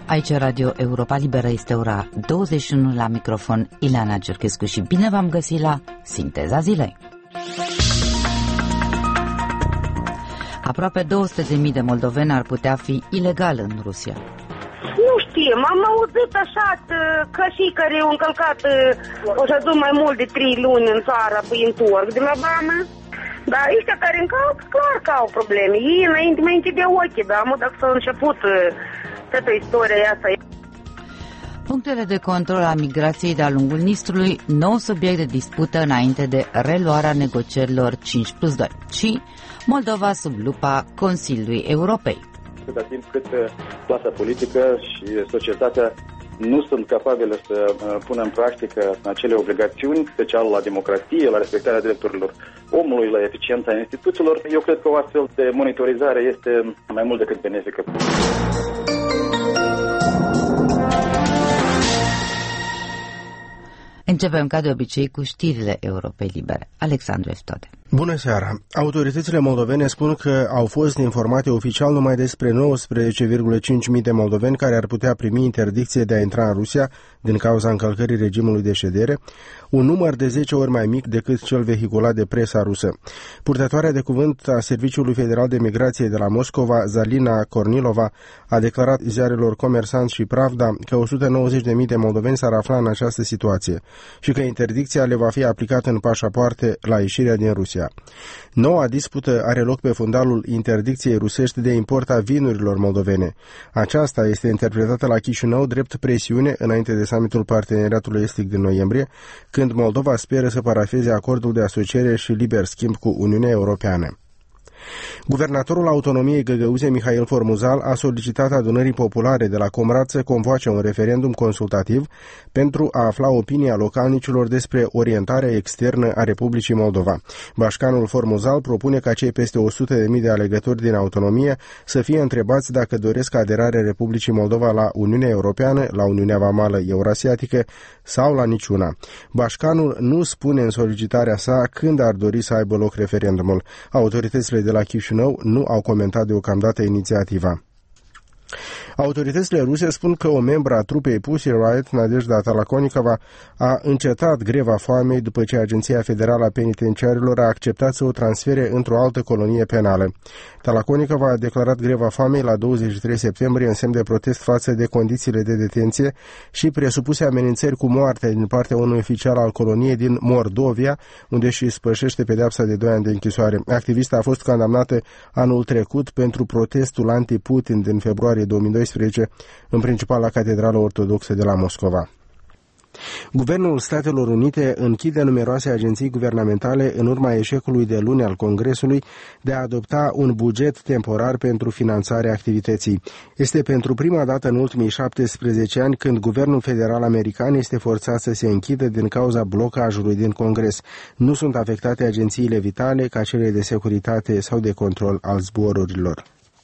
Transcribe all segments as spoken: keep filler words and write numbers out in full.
Aici Radio Europa Liberă, este ora douăzeci și unu, la microfon Ileana Cerchescu și bine v-am găsit la Sinteza Zilei. Aproape două sute de mii de moldoveni ar putea fi ilegal în Rusia. Nu știm, am auzit așa că cei care au încălcat o să duc mai mult de trei luni în țară, păi întorc de la Bama. Dar ăștia care încalcă, clar că au probleme. Ei înainte, mai închide ochii, da, mă, dacă s-a început toată istoria asta. Punctele de control a migrației de-a lungul Nistrului, nou subiect de dispută înainte de reluarea negocierilor cinci plus doi, și Moldova sub lupa Consiliului Europei. Câte timp cât clasa politică și societatea nu sunt capabile să pună în practică acele obligațiuni, special la democrație, la respectarea drepturilor omului, la eficiența instituțiilor, eu cred că o astfel de monitorizare este mai mult decât benefică. Începem ca de obicei cu știrile Europei Libere. Alexandru Eftode. Bună seara! Autoritățile moldovene spun că au fost informate oficial numai despre nouăsprezece virgulă cinci mii de moldoveni care ar putea primi interdicție de a intra în Rusia din cauza încălcării regimului de ședere, un număr de zece ori mai mic decât cel vehiculat de presa rusă. Purtătoarea de cuvânt a Serviciului Federal de Migrație de la Moscova, Zalina Kornilova, a declarat ziarelor Comersant și Pravda că o sută nouăzeci de mii de moldoveni s-ar afla în această situație și că interdicția le va fi aplicată în pașapoarte la ieșirea din Rusia. Noua dispută are loc pe fundalul interdicției rusești de import a vinurilor moldovene. Aceasta este interpretată la Chișinău drept presiune înainte de summitul Parteneriatului Estic din noiembrie, când Moldova speră să parafeze acordul de asociere și liber schimb cu Uniunea Europeană. Guvernatorul autonomiei Găgăuze, Mihail Formuzal, a solicitat adunării populare de la Comrat să convoace un referendum consultativ pentru a afla opinia localnicilor despre orientarea externă a Republicii Moldova. Bașcanul Formuzal propune ca cei peste o sută de mii de alegători din autonomie să fie întrebați dacă doresc aderarea Republicii Moldova la Uniunea Europeană, la Uniunea Vamală Eurasiatică sau la niciuna. Bașcanul nu spune în solicitarea sa când ar dori să aibă loc referendumul. Autoritățile de la Chișinău nu au comentat deocamdată inițiativa. Autoritățile ruse spun că o membră a trupei Pussy Riot, Nadejda Talakonikova, a încetat greva foamei după ce Agenția Federală a Penitenciarilor a acceptat să o transfere într-o altă colonie penală. Talakonikova a declarat greva foamei la douăzeci și trei septembrie în semn de protest față de condițiile de detenție și presupuse amenințări cu moarte din partea unui oficial al coloniei din Mordovia, unde își spășește pedeapsa de doi ani de închisoare. Activista a fost condamnată anul trecut pentru protestul anti-Putin din februarie două mii doisprezece, în principal la Catedrala Ortodoxă de la Moscova. Guvernul Statelor Unite închide numeroase agenții guvernamentale în urma eșecului de luni al Congresului de a adopta un buget temporar pentru finanțarea activității. Este pentru prima dată în ultimii șaptesprezece ani când guvernul federal american este forțat să se închidă din cauza blocajului din Congres. Nu sunt afectate agențiile vitale ca cele de securitate sau de control al zborurilor.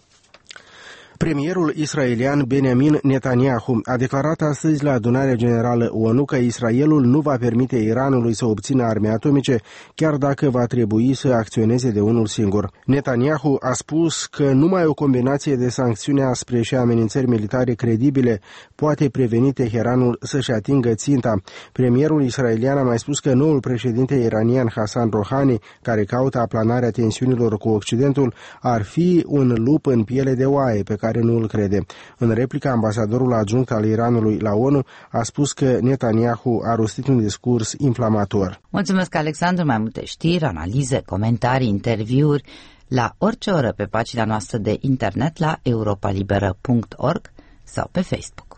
Premierul israelian Benjamin Netanyahu a declarat astăzi la adunarea generală O N U că Israelul nu va permite Iranului să obțină arme atomice, chiar dacă va trebui să acționeze de unul singur. Netanyahu a spus că numai o combinație de sancțiuni aspre și amenințări militare credibile poate preveni Teheranul să-și atingă ținta. Premierul israelian a mai spus că noul președinte iranian Hassan Rouhani, care caută aplanarea tensiunilor cu Occidentul, ar fi un lup în piele de oaie pe care nu îl crede. În replica, ambasadorul adjunct al Iranului la O N U a spus că Netanyahu a rostit un discurs inflamator. Mulțumesc, Alexandru. Mai multe știri, analize, comentarii, interviuri la orice oră pe pagina noastră de internet la europa liberă punct org sau pe Facebook.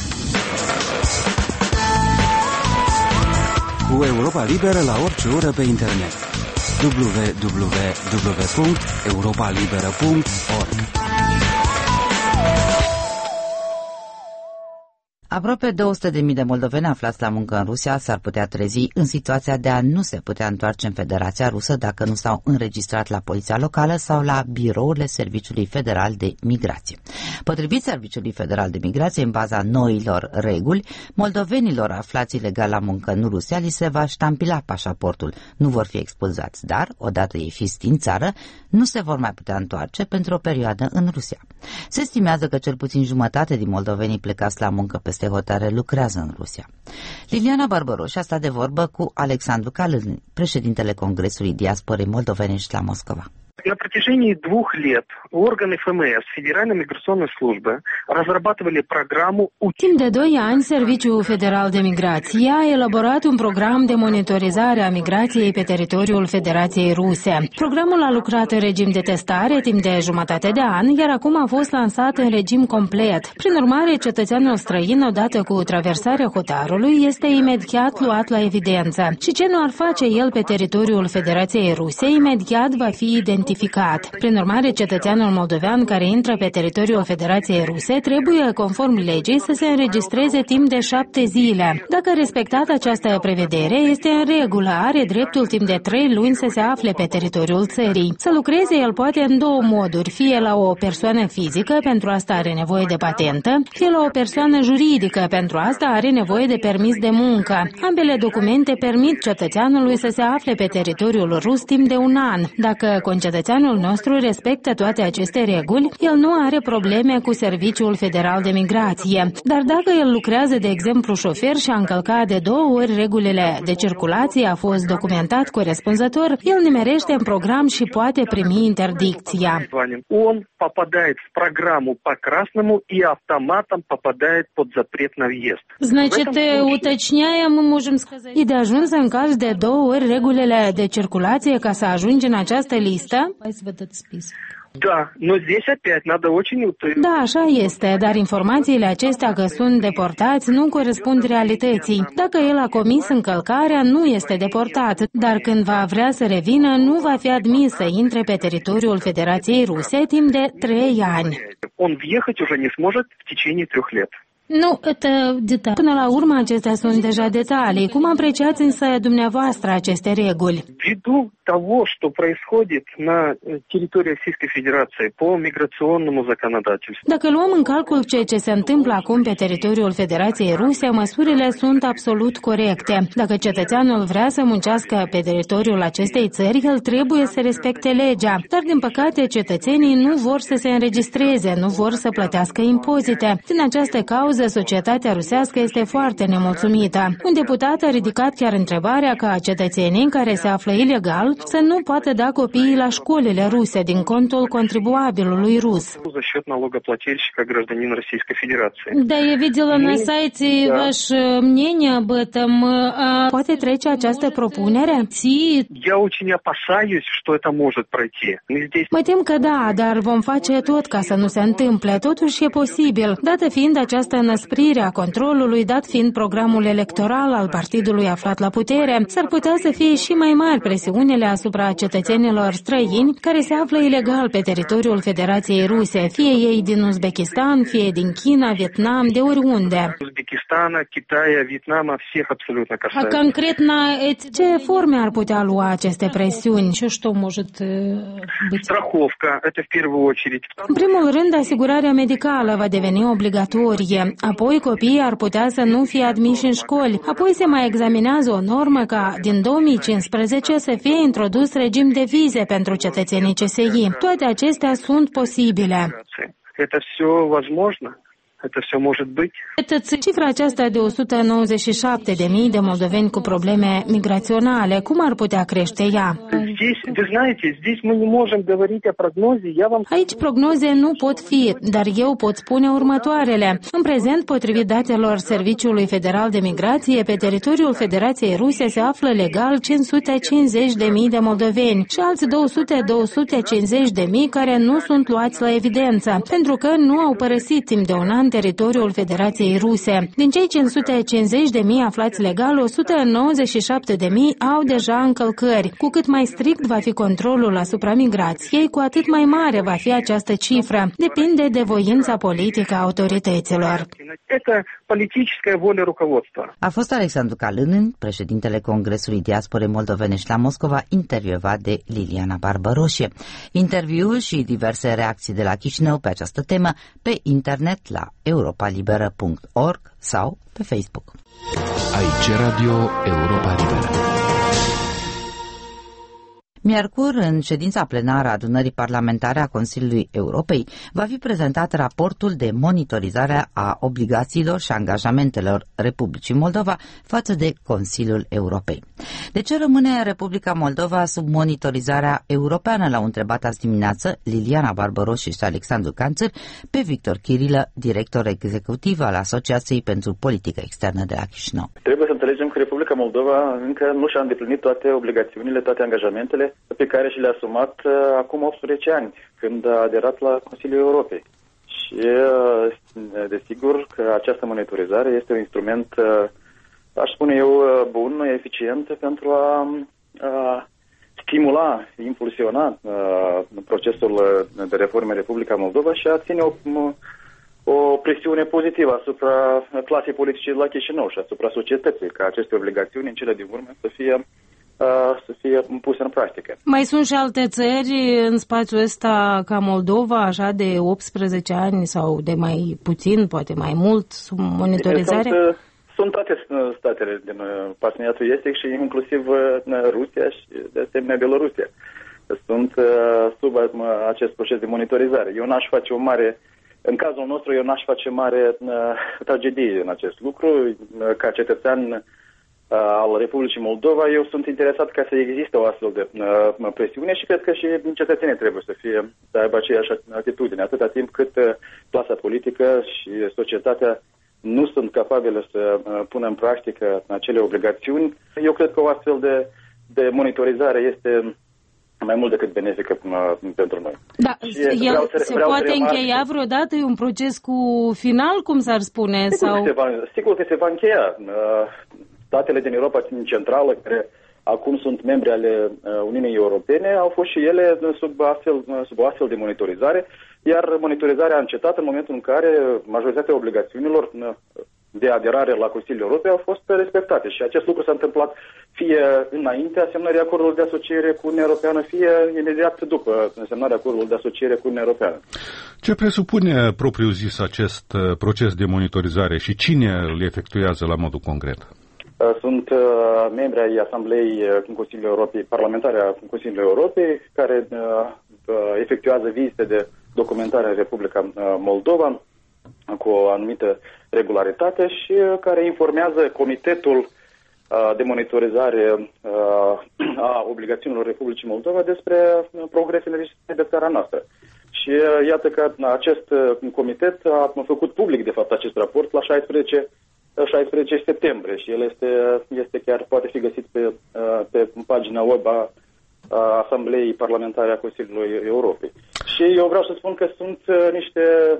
Cu Europa Liberă la orice oră pe internet. w w w punct europa liberă punct org. Aproape două sute de mii de moldoveni aflați la muncă în Rusia s-ar putea trezi în situația de a nu se putea întoarce în Federația Rusă dacă nu s-au înregistrat la Poliția Locală sau la birourile Serviciului Federal de Migrație. Potrivit Serviciului Federal de Migrație, în baza noilor reguli, moldovenilor aflați ilegal la muncă în Rusia li se va ștampila pașaportul. Nu vor fi expulzați, dar, odată ei fiind din țară, nu se vor mai putea întoarce pentru o perioadă în Rusia. Se estimează că cel puțin jumătate din moldovenii plecați la muncă peste hotare lucrează în Rusia. Liliana Barbaroș a stat de vorbă cu Alexandru Kalin, președintele Congresului Diasporei Moldovenești la Moscova. На протяжении двух лет органы ФМС, Федеральной миграционной службы, разрабатывали программу... Timp de doi ani, Serviciul Federal de Migrație a elaborat un program de monitorizare a migrației pe teritoriul Federației Ruse. Programul a lucrat în regim de testare timp de jumătate de an, iar acum a fost lansat în regim complet. Prin urmare, cetățeanul străin, odată cu traversarea hotarului, este imediat luat la evidență. Și ce nu ar face el pe teritoriul Federației Ruse, imediat va fi identificat. Prin urmare, cetățeanul moldovean care intră pe teritoriul Federației Ruse trebuie, conform legii, să se înregistreze timp de șapte zile. Dacă respectată această prevedere, este în regulă, are dreptul timp de trei luni să se afle pe teritoriul țării. Să lucreze el poate în două moduri, fie la o persoană fizică, pentru asta are nevoie de patentă, fie la o persoană juridică, pentru asta are nevoie de permis de muncă. Ambele documente permit cetățeanului să se afle pe teritoriul rus timp de un an. Dacă cetățeanul nostru respectă toate aceste reguli, el nu are probleme cu Serviciul Federal de Migrație. Dar dacă el lucrează, de exemplu, șofer și a încălcat de două ori regulile de circulație, a fost documentat corespunzător, el nimerește în program și poate primi interdicția. Он попадает в программу по красному и автоматом попадает под запрет на въезд. Значит, уточняем, можем сказать. E de ajuns să încalci de două ori regulile de circulație ca să ajungi în această listă? Da, но здесь опять надо очень... Da, așa este, dar informațiile acestea că sunt deportați nu corespund realității. Dacă el a comis încălcarea, nu este deportat, dar când va vrea să revină, nu va fi admis să intre pe teritoriul Federației Ruse timp de trei ani. Он въехать уже не сможет в течение трех лет. Nu, detalii. Până la urmă, acestea sunt deja detalii. Cum apreciați însă dumneavoastră aceste reguli? Ввиду того, что происходит на территории Российской Федерации по миграционному законодательству. Dacă luăm în calcul ceea ce se întâmplă acum pe teritoriul Federației Ruse, măsurile sunt absolut corecte. Dacă cetățeanul vrea să muncească pe teritoriul acestei țări, el trebuie să respecte legea. Dar, din păcate, cetățenii nu vor să se înregistreze, nu vor să plătească impozite. Din această cauză, societatea rusească este foarte nemulțumită. Un deputat a ridicat chiar întrebarea ca cetățenii care se află ilegal să nu poată da copiii la școlile ruse din contul contribuabilului rus. Da, я видела на сайте ваше мнение об этом. Poate trece această propunere? Я очень опасаюсь, что это может пройти. Mă tem că da, dar vom face tot ca să nu se întâmple. Totuși e posibil, dată fiind această înăsprire a controlului, dat fiind programul electoral al partidului aflat la putere, s-ar putea să fie și mai mari presiunile asupra cetățenilor străini care se află ilegal pe teritoriul Federației Ruse, fie ei din Uzbekistan, fie din China, Vietnam, de oriunde. Uzbekistana, Kitaia, Vietnama, всех абсолютно касается. А конкретно ce forme ar putea lua aceste presiuni? Și что может быть? Страховка, это в первую очередь. În primul rând, asigurarea medicală va deveni obligatorie. Apoi copiii ar putea să nu fie admiși în școli. Apoi se mai examinează o normă ca din două mii cincisprezece să fie introdus regim de vize pentru cetățenii C S I. Toate acestea sunt posibile. Это все возможно. Это все может быть. Cifra aceasta de o sută nouăzeci și șapte de mii de moldoveni cu probleme migraționale, cum ar putea crește ea? Aici prognoze nu pot fi, dar eu pot spune următoarele. În prezent, potrivit datelor Serviciului Federal de Migrație, pe teritoriul Federației Ruse se află legal cinci sute cincizeci de mii de moldoveni și alți două sute - două sute cincizeci de mii care nu sunt luați la evidență, pentru că nu au părăsit timp de un an teritoriul Federației Ruse. Din cei cinci sute cincizeci de mii aflați legal, o sută nouăzeci și șapte de mii au deja încălcări. Cu cât mai strict va fi controlul asupra migrației, cu atât mai mare va fi această cifră. Depinde de voința politică a autorităților. Это политическая воля руководства. A fost Alexandru Kalinin, președintele Congresului Diasporei Moldovenești la Moscova, intervievat de Liliana Barbaroșie. Interviul și diverse reacții de la Chișinău pe această temă pe internet la europa liberă punct org sau pe Facebook. Aici Radio Europa Liberă. Miercuri, în ședința plenară a adunării parlamentare a Consiliului Europei, va fi prezentat raportul de monitorizare a obligațiilor și angajamentelor Republicii Moldova față de Consiliul Europei. De ce rămâne Republica Moldova sub monitorizarea europeană, l-au întrebat azi dimineață Liliana Barbaroșie și Alexandru Canțăr pe Victor Chirilă, director executiv al Asociației pentru Politică Externă de la Chișinău. Trebuie să înțelegem că Republica Moldova încă nu și-a îndeplinit toate obligațiunile, toate angajamentele pe care și le-a asumat uh, acum optsprezece ani, când a aderat la Consiliul Europei. Și uh, desigur că această monitorizare este un instrument, uh, aș spune eu, uh, bun, eficient pentru a uh, stimula, impulsiona uh, procesul de reforme în Republica Moldova și a ține o, o presiune pozitivă asupra clasei politice de la Chișinău și asupra societății, ca aceste obligațiuni în cele din urmă să fie să fie puse în practică. Mai sunt și alte țări în spațiul ăsta ca Moldova, așa de optsprezece ani sau de mai puțin, poate mai mult, sub monitorizare? Sunt, sunt toate statele din parteneriatul estic și inclusiv Rusia și de asemenea Belorusia. Sunt sub acest proces de monitorizare. Eu n-aș face o mare, în cazul nostru, eu n-aș face mare tragedie în acest lucru. Ca cetățean al Republicii Moldova, eu sunt interesat ca să existe o astfel de uh, presiune și cred că și cetățenii trebuie să fie, să aibă aceeași atitudine, atâta timp cât uh, clasa politică și societatea nu sunt capabile să uh, pună în practică acele obligațiuni. Eu cred că o astfel de, de monitorizare este mai mult decât benefică uh, pentru noi. Da, el să, se poate încheia vreodată? E un proces cu final, cum s-ar spune? Sigur, sau... că, se va, sigur că se va încheia. Uh, Statele din Europa Centrală, care acum sunt membri ale Uniunii Europene, au fost și ele sub, astfel, sub o astfel de monitorizare, iar monitorizarea a încetat în momentul în care majoritatea obligațiunilor de aderare la Consiliul Europei au fost respectate. Și acest lucru s-a întâmplat fie înainte semnării acordului de asociere cu Uniunea Europeană, fie imediat după semnarea acordului de asociere cu Uniunea Europeană. Ce presupune propriu zis acest proces de monitorizare și cine îl efectuează la modul concret? Sunt uh, membri ai Asamblei Consiliului Europei, parlamentare a Consiliului Europei, care uh, uh, efectuează vizite de documentare în Republica uh, Moldova cu o anumită regularitate și uh, care informează Comitetul uh, de monitorizare uh, a obligațiunilor Republicii Moldova despre uh, progresele înregistrate de țara noastră. Și uh, iată că acest uh, comitet a făcut public, de fapt, acest raport la șaisprezece septembrie și el este, este chiar, poate fi găsit pe, pe pagina web a, a Asamblei Parlamentare a Consiliului Europei. Și eu vreau să spun că sunt niște,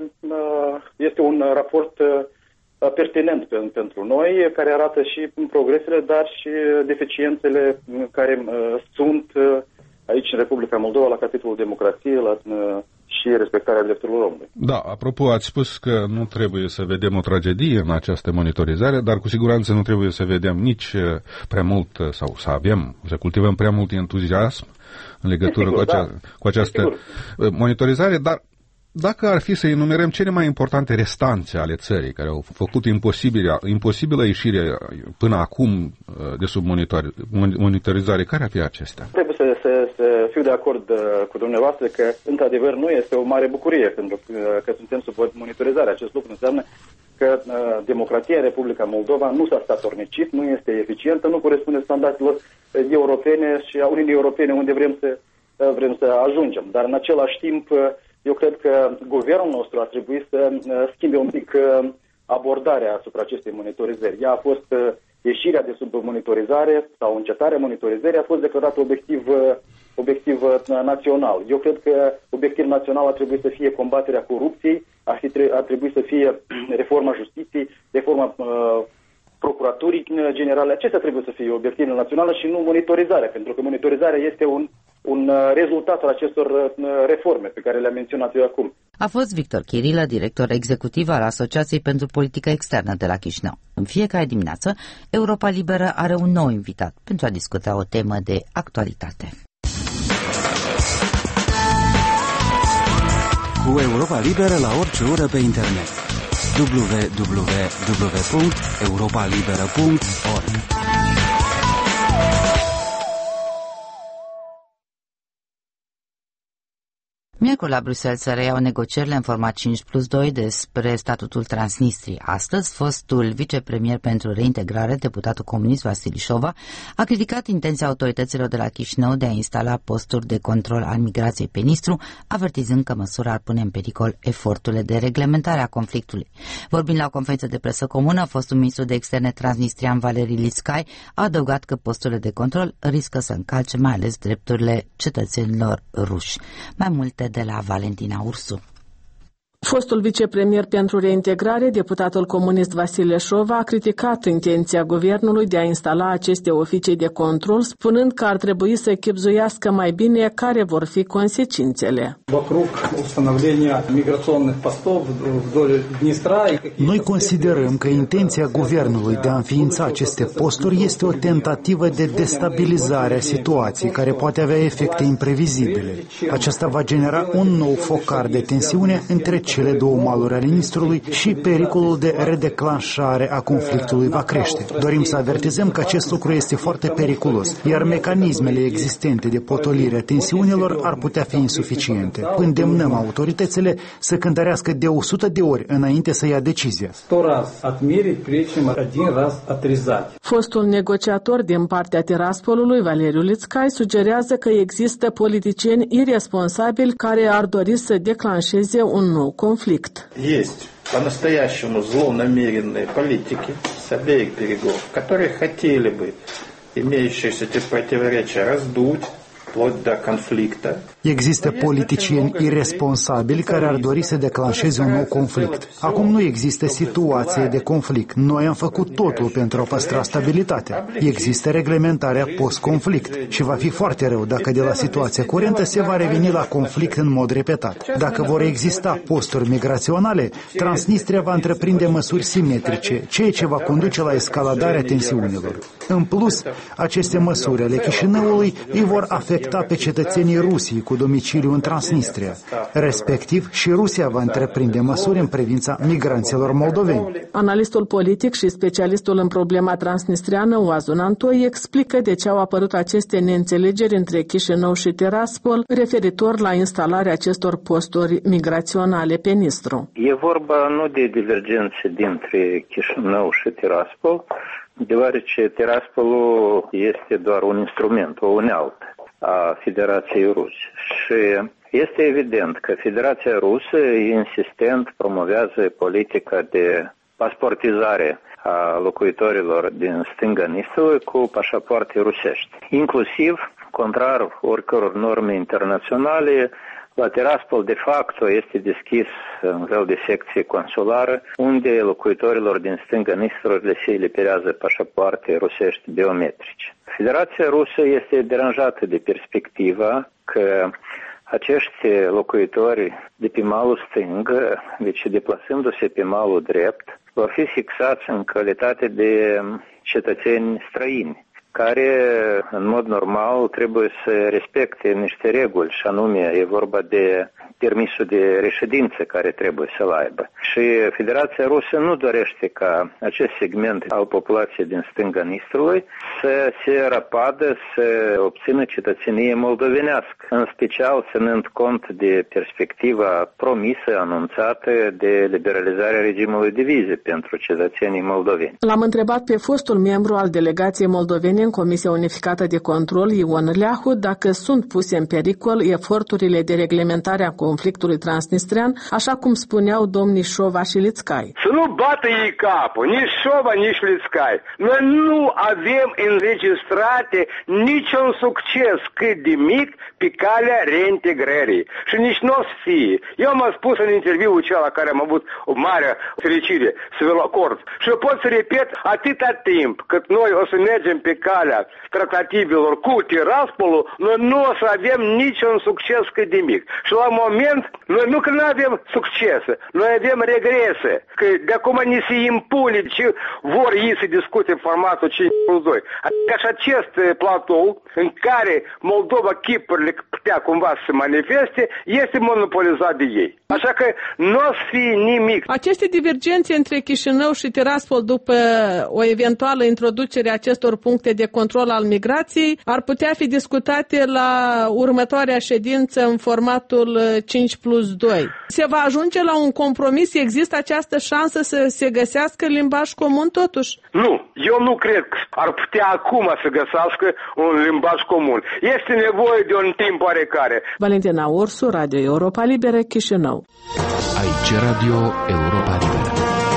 este un raport pertinent pentru noi, care arată și progresele, dar și deficiențele care sunt aici în Republica Moldova la capitolul democrație, la și respectarea drepturilor omului. Da, apropo, ați spus că nu trebuie să vedem o tragedie în această monitorizare, dar cu siguranță nu trebuie să vedem nici prea mult sau să avem, să cultivăm prea mult entuziasm în legătură sigur, cu, acea, da. cu această sigur. monitorizare, dar dacă ar fi să enumerăm cele mai importante restanțe ale țării care au făcut imposibilă, imposibilă ieșirea până acum de sub monitorizare, care ar fi acestea? Trebuie să, să, să fiu de acord cu dumneavoastră că, într-adevăr, nu este o mare bucurie pentru că suntem sub monitorizare. Acest lucru înseamnă că uh, democrația în Republica Moldova nu s-a statornicit, nu este eficientă, nu corespunde standardelor europene și a Uniunii Europene unde vrem să, uh, vrem să ajungem. Dar, în același timp, uh, eu cred că guvernul nostru ar trebui să schimbe un pic abordarea asupra acestei monitorizări. Ea a fost, ieșirea de sub monitorizare sau încetarea monitorizării a fost declarată obiectiv, obiectiv național. Eu cred că obiectiv național ar trebui să fie combaterea corupției, ar, fi, ar trebui să fie reforma justiției, reforma uh, procuraturii generale. Acestea trebuie să fie obiectivele naționale și nu monitorizarea, pentru că monitorizarea este un un rezultat al acestor reforme pe care le-am menționat eu acum. A fost Victor Chirilă, director executiv al Asociației pentru Politică Externă de la Chișinău. În fiecare dimineață, Europa Liberă are un nou invitat pentru a discuta o temă de actualitate. Cu Europa Liberă la orice oră pe internet. w w w punct europa liberă punct org Miercuri la Bruxelles se reiau negocierile în format cinci plus doi despre statutul Transnistriei. Astăzi, fostul vicepremier pentru reintegrare, deputatul comunist Vasile Șova, a criticat intenția autorităților de la Chișinău de a instala posturi de control al migrației pe Nistru, avertizând că măsura ar pune în pericol eforturile de reglementare a conflictului. Vorbind la o conferință de presă comună, fostul ministru de externe transnistrian Valeri Lițcai a adăugat că posturile de control riscă să încalce mai ales drepturile cetățenilor ruși. Mai multe de la Valentina Ursu. Fostul vicepremier pentru reintegrare, deputatul comunist Vasile Șova, a criticat intenția guvernului de a instala aceste oficii de control, spunând că ar trebui să chibzuiască mai bine care vor fi consecințele. Noi considerăm că intenția guvernului de a înființa aceste posturi este o tentativă de destabilizare a situației, care poate avea efecte imprevizibile. Aceasta va genera un nou focar de tensiune între cele două maluri ale Nistrului și pericolul de redeclanșare a conflictului va crește. Dorim să avertizăm că acest lucru este foarte periculos, iar mecanismele existente de potolire a tensiunilor ar putea fi insuficiente. Îndemnăm autoritățile să cântărească de o sută de ori înainte să ia decizia. Fostul negociator din partea Tiraspolului, Valeriu Lițcai, sugerează că există politicieni irresponsabili care ar dori să declanșeze un nou conflict. Есть по-настоящему злонамеренные политики с обеих берегов, которые хотели бы имеющиеся противоречия раздуть вплоть до конфликта. Există politicieni irresponsabili care ar dori să declanșeze un nou conflict. Acum nu există situație de conflict. Noi am făcut totul pentru a păstra stabilitatea. Există reglementarea post-conflict și va fi foarte rău dacă de la situația curentă se va reveni la conflict în mod repetat. Dacă vor exista posturi migraționale, Transnistria va întreprinde măsuri simetrice, ceea ce va conduce la escaladarea tensiunilor. În plus, aceste măsuri ale Chișinăului îi vor afecta pe cetățenii Rusiei cu domiciliu în Transnistria. Respectiv, și Rusia va întreprinde măsuri în privința migranților moldoveni. Analistul politic și specialistul în problema transnistriană, Oazun Antoi, explică de ce au apărut aceste neînțelegeri între Chișinău și Tiraspol referitor la instalarea acestor posturi migraționale pe Nistru. E vorba nu de divergențe dintre Chișinău și Tiraspol, deoarece Tiraspolul este doar un instrument, o unealtă a Federației Ruse. Și este evident că Federația Rusă insistent promovează politica de pasportizare a locuitorilor din stânga Nistrului cu pașapoarte rusești. Inclusiv, contrar oricăror norme internaționale, la Tiraspol de facto este deschis un fel de secție consulară unde locuitorilor din stânga Nistrului le se eliberează pașapoarte rusești biometrice. Federația Rusă este deranjată de perspectiva că acești locuitori de pe malul stâng, deci deplasându-se pe malul drept, vor fi fixați în calitate de cetățeni străini, care în mod normal trebuie să respecte niște reguli, și anume e vorba de permisul de reședință care trebuie să-l aibă. Și Federația Rusă nu dorește ca acest segment al populației din stânga Nistrului să se răpadă să obțină cetățenie moldovenească, în special ținând cont de perspectiva promisă, anunțată de liberalizarea regimului de vize pentru cetățenii moldoveni. L-am întrebat pe fostul membru al delegației moldovene în Comisia Unificată de Control, Ion Leahu, dacă sunt puse în pericol eforturile de reglementare a conflictului transnistrian, așa cum spuneau domnii Șova și Lițcai. Să nu bată ei capul, nici Șova, nici Lițcai. Noi nu avem înregistrate niciun succes cât de mic pe calea reintegrării. Și nici nu o să fie. Eu m-am spus în interviul acela care am avut o mare fericire să vă acord. Și eu pot să repet atâta timp cât noi o să mergem pe calea tractativelor cu Tiraspolul, noi nu o să avem niciun succes cât de mic. Și la moment Noi nu că nu avem succese, noi avem regrese, că de acum ni se impune ce vor ei să discute formatul cinci plus doi. Adică și acest platou în care Moldova chipurile putea cumva să se manifeste, este monopolizat de ei. Așa că nu o să fie nimic. Aceste divergențe între Chișinău și Tiraspol după o eventuală introducere a acestor puncte de control al migrației ar putea fi discutate la următoarea ședință în formatul cinci plus doi. Se va ajunge la un compromis? Există această șansă să se găsească limbaj comun totuși? Nu, eu nu cred că ar putea acum să găsească un limbaj comun. Este nevoie de un timp oarecare. Valentina Ursu, Radio Europa Liberă, Chișinău. Aici Radio Europa Liberă.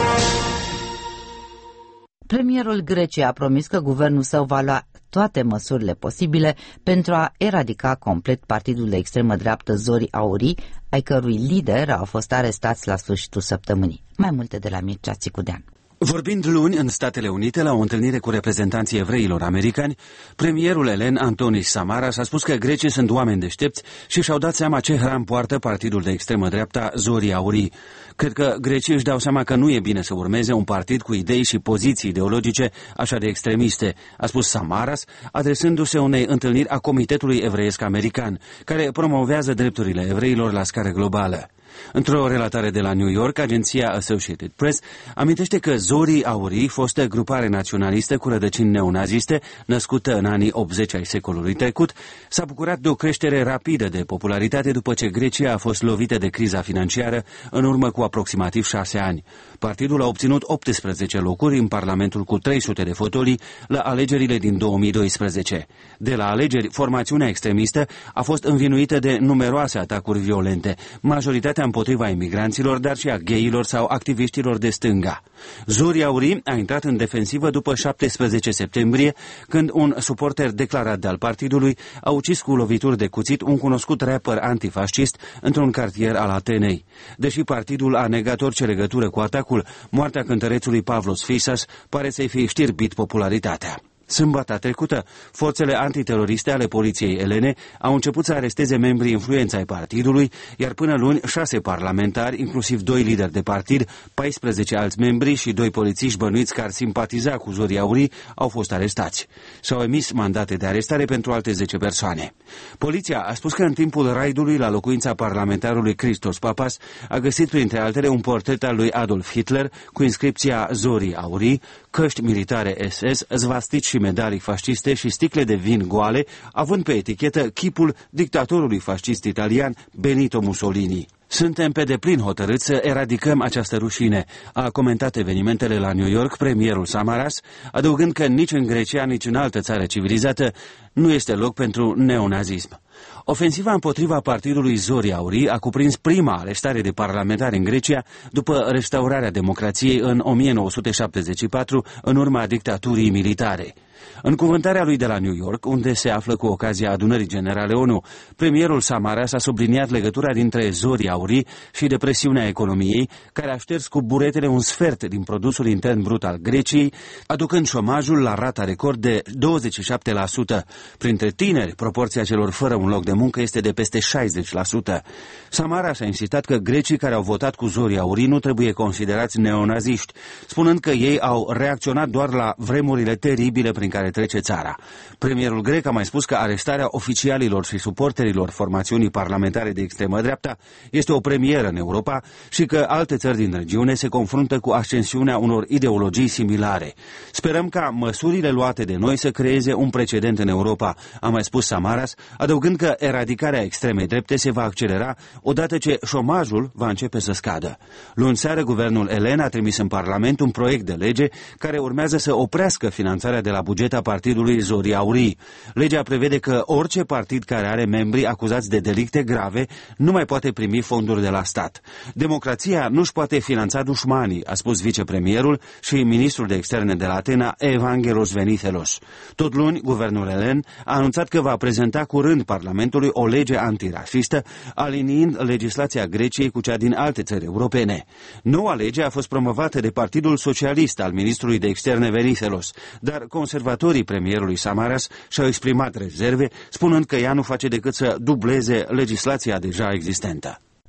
Premierul Greciei a promis că guvernul său va lua toate măsurile posibile pentru a eradica complet partidul de extremă dreaptă Zori Aurii, ai cărui lider au fost arestați la sfârșitul săptămânii. Mai multe de la Mircea Țicudean. Vorbind luni în Statele Unite la o întâlnire cu reprezentanții evreilor americani, premierul elen Antonis Samaras a spus că grecii sunt oameni deștepți și și-au dat seama ce hram poartă partidul de extremă dreapta Zori Aurii. Cred că grecii își dau seama că nu e bine să urmeze un partid cu idei și poziții ideologice așa de extremiste, a spus Samaras, adresându-se unei întâlniri a Comitetului Evreiesc American, care promovează drepturile evreilor la scară globală. Într-o relatare de la New York, agenția Associated Press amintește că Zori Aurii, fostă grupare naționalistă cu rădăcini neonaziste, născută în anii optzeci ai secolului trecut, s-a bucurat de o creștere rapidă de popularitate după ce Grecia a fost lovită de criza financiară în urmă cu aproximativ șase ani. Partidul a obținut optsprezece locuri în Parlamentul cu trei sute de fotolii la alegerile din două mii doisprezece. De la alegeri, formațiunea extremistă a fost învinuită de numeroase atacuri violente, majoritatea împotriva imigranților, dar și a gayilor sau activiștilor de stânga. Zori Aurii a intrat în defensivă după șaptesprezece septembrie, când un suporter declarat de al partidului a ucis cu lovituri de cuțit un cunoscut rapper antifascist într-un cartier al Atenei. Deși partidul a negat orice legătură cu atacul, moartea cântărețului Pavlos Fyssas pare să-i fi știrbit popularitatea. Sâmbătă trecută, forțele antiteroriste ale poliției elene au început să aresteze membrii influenți ai partidului, iar până luni șase parlamentari, inclusiv doi lideri de partid, paisprezece alți membri și doi polițiști bănuiți că ar simpatiza cu Zori Aurii au fost arestați. S-au emis mandate de arestare pentru alte zece persoane. Poliția a spus că în timpul raidului la locuința parlamentarului Christos Papas a găsit printre altele un portret al lui Adolf Hitler cu inscripția Zori Aurii, căști militare S S, zvastici și medalii fasciste și sticle de vin goale, având pe etichetă chipul dictatorului fascist italian Benito Mussolini. Suntem pe deplin hotărâți să eradicăm această rușine, a comentat evenimentele la New York premierul Samaras, adăugând că nici în Grecia, nici în altă țară civilizată nu este loc pentru neonazism. Ofensiva împotriva partidului Zori Aurii a cuprins prima arestare de parlamentari în Grecia după restaurarea democrației în o mie nouă sute șaptezeci și patru în urma dictaturii militare. În cuvântarea lui de la New York, unde se află cu ocazia adunării generale ONU, premierul Samaras a subliniat legătura dintre Zori Aurii și depresiunea economiei, care a șters cu buretele un sfert din produsul intern brut al Greciei, aducând șomajul la rata record de douăzeci și șapte la sută. Printre tineri, proporția celor fără un loc de muncă este de peste șaizeci la sută. Samaras a insistat că grecii care au votat cu Zori Aurii nu trebuie considerați neonaziști, spunând că ei au reacționat doar la vremurile teribile prin care trece țara. Premierul grec a mai spus că arestarea oficialilor și suporterilor formațiunii parlamentare de extremă dreapta este o premieră în Europa și că alte țări din regiune se confruntă cu ascensiunea unor ideologii similare. Sperăm ca măsurile luate de noi să creeze un precedent în Europa, a mai spus Samaras, adăugând că eradicarea extremei drepte se va accelera odată ce șomajul va începe să scadă. Luni seară, guvernul elen a trimis în Parlament un proiect de lege care urmează să oprească finanțarea de la buget a partidului Zori Aurii. Legea prevede că orice partid care are membri acuzați de delicte grave nu mai poate primi fonduri de la stat. Democrația nu-și poate finanța dușmanii, a spus vicepremierul și ministrul de externe de la Atena, Evangelos Venizelos. Tot luni, guvernul elen a anunțat că va prezenta curând Parlamentului o lege antirasistă, aliniind legislația Greciei cu cea din alte țări europene. Noua lege a fost promovată de Partidul Socialist al ministrului de externe Venizelos, dar conservatorii premierului Samaras și-au exprimat rezerve, spunând că ea nu face decât să dubleze legislația deja existentă.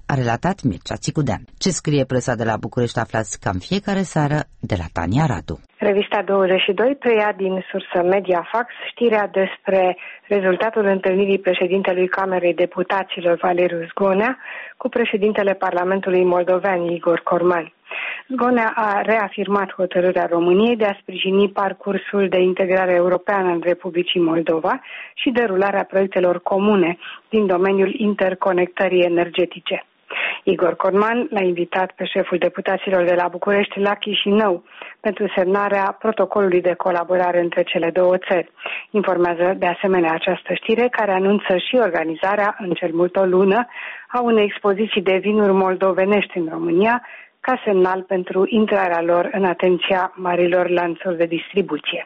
a relatat Mircea Țicudean. Ce scrie presa de la București aflați cam fiecare seară de la Tania Radu. Revista douăzeci și doi preia din sursă Mediafax știrea despre rezultatul întâlnirii președintelui Camerei Deputaților Valeriu Zgonea cu președintele Parlamentului Moldovean Igor Corman. Zgonea a reafirmat hotărârea României de a sprijini parcursul de integrare europeană în Republicii Moldova și derularea proiectelor comune din domeniul interconectării energetice. Igor Corman l-a invitat pe șeful deputaților de la București la Chișinău pentru semnarea protocolului de colaborare între cele două țări. Informează de asemenea această știre, care anunță și organizarea în cel mult o lună a unei expoziții de vinuri moldovenești în România, ca semnal pentru intrarea lor în atenția marilor lanțuri de distribuție.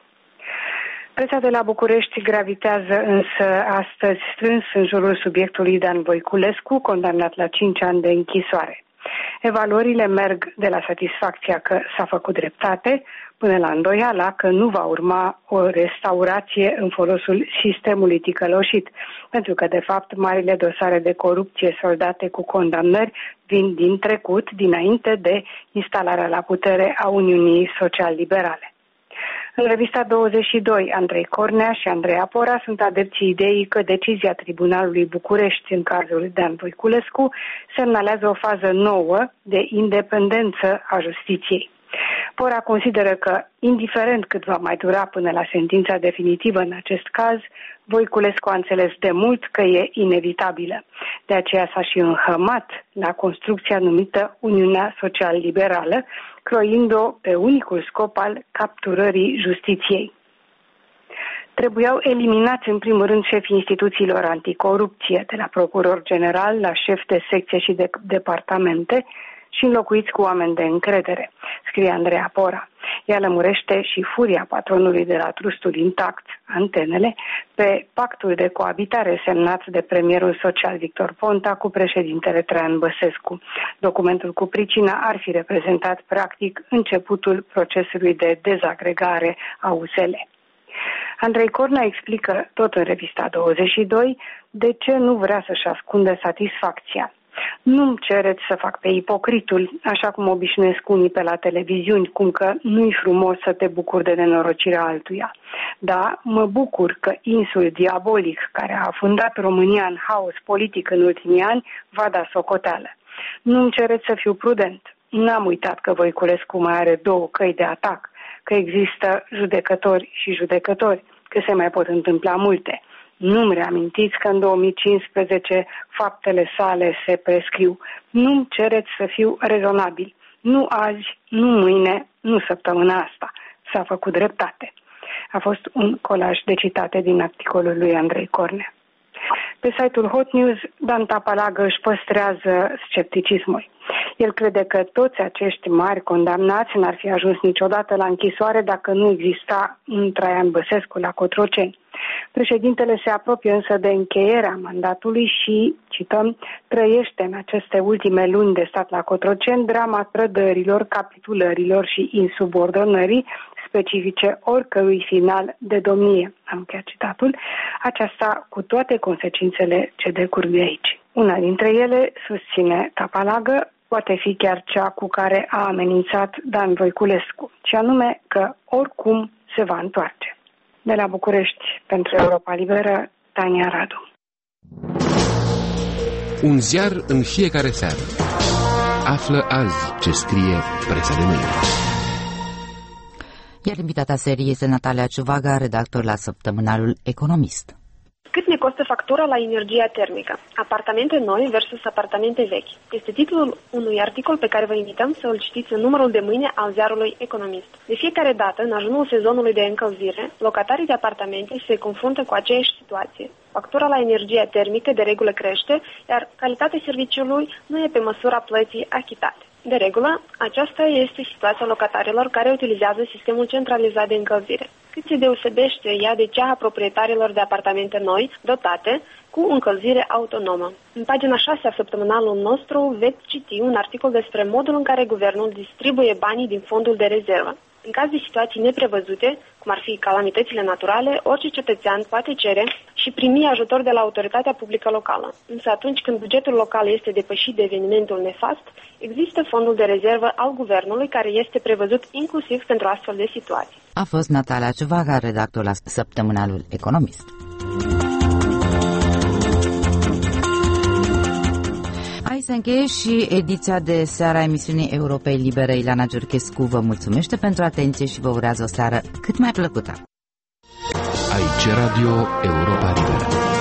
Presa de la București gravitează însă astăzi strâns în jurul subiectului Dan Voiculescu, condamnat la cinci ani de închisoare. Evaluările merg de la satisfacția că s-a făcut dreptate până la îndoiala că nu va urma o restaurație în folosul sistemului ticăloșit, pentru că, de fapt, marile dosare de corupție soldate cu condamnări vin din trecut, dinainte de instalarea la putere a Uniunii Social-Liberale. În revista douăzeci și doi, Andrei Cornea și Andrei Apora sunt adepții ideii că decizia Tribunalului București în cazul Dan Voiculescu semnalează o fază nouă de independență a justiției. Pora consideră că, indiferent cât va mai dura până la sentința definitivă în acest caz, Voiculescu a înțeles de mult că e inevitabilă. De aceea s-a și înhămat la construcția numită Uniunea Social-Liberală, croind-o pe unicul scop al capturării justiției. Trebuiau eliminați în primul rând șefii instituțiilor anticorupție, de la procuror general la șef de secție și de departamente, și înlocuiți cu oameni de încredere, scrie Andreea Pora. Ea lămurește și furia patronului de la Trustul Intact, Antenele, pe pactul de coabitare semnat de premierul social Victor Ponta cu președintele Traian Băsescu. Documentul cu pricina ar fi reprezentat practic începutul procesului de dezagregare a U S L. Andrei Cornea explică, tot în revista douăzeci și doi, de ce nu vrea să-și ascundă satisfacția. Nu-mi cereți să fac pe ipocritul, așa cum obișnuiesc unii pe la televiziuni, cum că nu-i frumos să te bucuri de nenorocirea altuia. Da, mă bucur că insul diabolic care a afundat România în haos politic în ultimii ani va da socoteală. Nu-mi cereți să fiu prudent. N-am uitat că Voiculescu mai are două căi de atac, că există judecători și judecători, că se mai pot întâmpla multe. Nu-mi reamintiți că în două mii cincisprezece faptele sale se prescriu. Nu-mi cereți să fiu rezonabil. Nu azi, nu mâine, nu săptămâna asta. S-a făcut dreptate. A fost un colaj de citate din articolul lui Andrei Cornea. Pe site-ul Hot News, Dan Tapalagă își păstrează scepticismul. El crede că toți acești mari condamnați n-ar fi ajuns niciodată la închisoare dacă nu exista un Traian Băsescu la Cotroceni. Președintele se apropie însă de încheierea mandatului și, cităm, trăiește în aceste ultime luni de stat la Cotroceni drama trădărilor, capitulărilor și insubordonării specifice oricărui final de domnie, am încheiat citatul, aceasta cu toate consecințele ce decurg de aici. Una dintre ele, susține Tapalagă, poate fi chiar cea cu care a amenințat Dan Voiculescu, și anume că oricum se va întoarce. De la București, pentru Europa Liberă, Tania Radu. Un ziar în fiecare seară. Află azi ce scrie presa de mâine. Iar invitata seriei este Natalia Ciuvaga, redactor la săptămânalul Economist. Cât ne costă factura la energia termică? Apartamente noi versus apartamente vechi. Este titlul unui articol pe care vă invităm să îl citiți în numărul de mâine al ziarului Economist. De fiecare dată, în ajunul sezonului de încălzire, locatarii de apartamente se confruntă cu aceeași situație. Factura la energia termică de regulă crește, iar calitatea serviciului nu e pe măsura plății achitate. De regulă, aceasta este situația locatarilor care utilizează sistemul centralizat de încălzire. Cât se deosebește ea de cea a proprietarilor de apartamente noi, dotate, cu încălzire autonomă. În pagina șase a săptămânalului nostru veți citi un articol despre modul în care guvernul distribuie banii din fondul de rezervă. În caz de situații neprevăzute, cum ar fi calamitățile naturale, orice cetățean poate cere și primi ajutor de la autoritatea publică locală. Însă atunci când bugetul local este depășit de evenimentul nefast, există fondul de rezervă al guvernului care este prevăzut inclusiv pentru astfel de situații. A fost Natalia Ciuvaga, redactor la Săptămânalul Economist. Aici se încheie și ediția de seară a emisiunii Europei Libere. Ileana Giurchescu vă mulțumește pentru atenție și vă urează o seară cât mai plăcută. Aici Radio Europa Liberă.